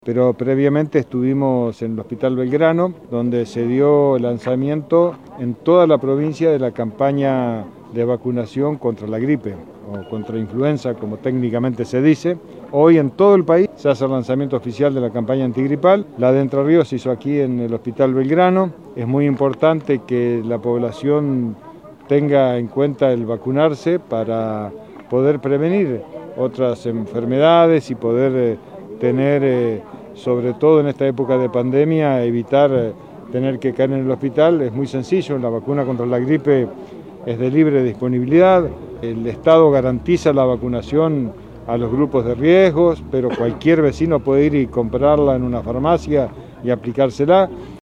Pero previamente estuvimos en el Hospital Belgrano, donde se dio el lanzamiento en toda la provincia de la campaña de vacunación contra la gripe o contra influenza, como técnicamente se dice. Hoy en todo el país se hace el lanzamiento oficial de la campaña antigripal. La de Entre Ríos se hizo aquí en el Hospital Belgrano. Es muy importante que la población tenga en cuenta el vacunarse para poder prevenir otras enfermedades y poder tener, sobre todo en esta época de pandemia, evitar tener que caer en el hospital. Es muy sencillo, la vacuna contra la gripe es de libre disponibilidad, el Estado garantiza la vacunación a los grupos de riesgos, pero cualquier vecino puede ir y comprarla en una farmacia y aplicársela.